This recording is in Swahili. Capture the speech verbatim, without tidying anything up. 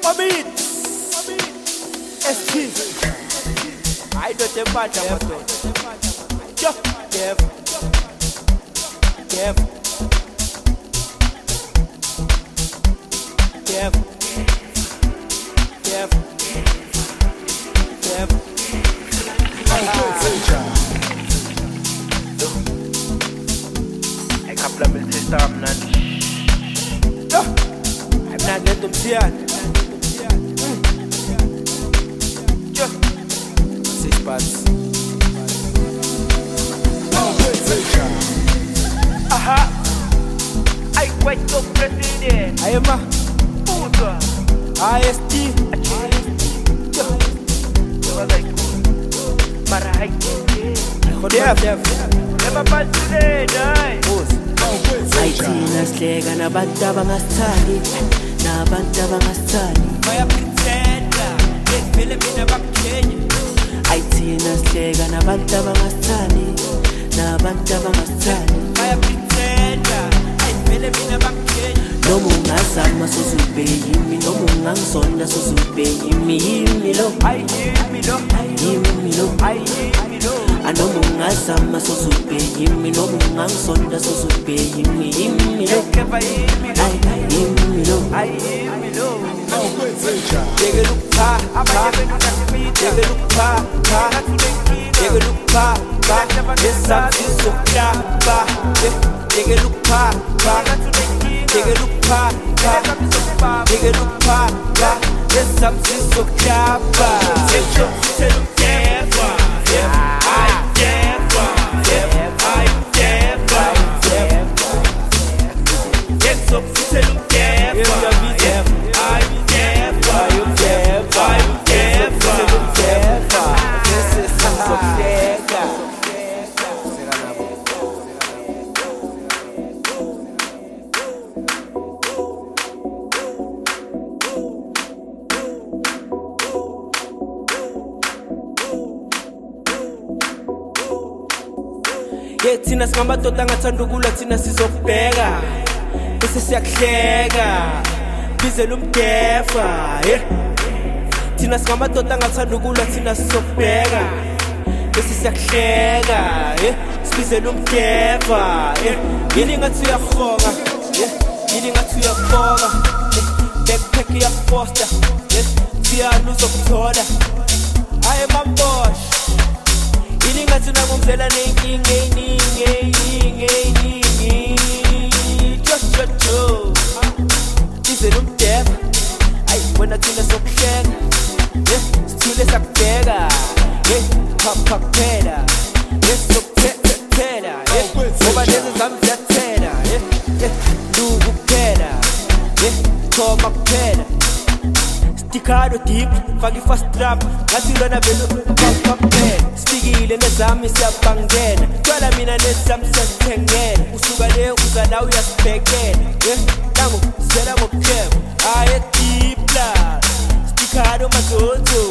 Omid S T I don't have bad about Just Dev Dev Dev Dev Dev Hey, couple of minutes to start, man. I'm not letting them see it. Six parts. Aha! I quite so president. I am a Puta. I S T. Marahay. Dev Dev Never pass today, die. Ayithina sihleka nabantu abangasithandi nabantu abangasithandi Maya pretender Vele mina bakukhenya Ayithina sihleka nabantu abangasithandi nabantu abangasithandi Maya pretender Vele mina bakukhenya noma ungazama sozube yimi noma ungangizonda sozube yimi yimi lo I hear me lo yimi lo I hear me lo anoma ungazama sozube yimi noma ungangizonda sozube yimi yimi lo Never hear me, ay yimi lo I hear me, no. Take a look pa pa Take a look pa pa Take a look pa pa This something so clear pa Take a look pa pa Take a look pa pa Take a look pa pa This something so clear pa Take a look pa I dare pa I dare pa Get up to look there I dare pa You dare pa You dare pa You dare pa This is so clear Yeah, thina singamadoda angathanda ukulwa thina sizokubheka bese siyakuhleka bizela umdefa yeah. Thina singamadoda angathanda ukulwa thina sizokubheka bese siyakuhleka yeah. Sibizela umdefa yeah. Yini ngathi uyakhonga yeah. Yini ngathi uyakhoka yeah. Backpack iyakufoster yeah. Thiyana uzokuthola aye mambosh Yini ngathi nangumzela nenkinga eningi eningi eningi Jojo jo Bizela umdefa Ayi wena thina sokuhleka Yeah Sithule sakubheka Yeah Papa kuphela Yeah sokuphela Yeah Ngoba lezi zami ziyathela Yeah Yeah Luku kuphela Yeah Thoma kuphela Stikado deep Faki fast trap Ngathi lona vele Papa kuphela Sfikile nezami siyabangena Twala mina nezami siyazithengela Usuka le uza la uyasibhekela Yeah Nangu zela ngokukhema Aye deep la Stikado mazonzo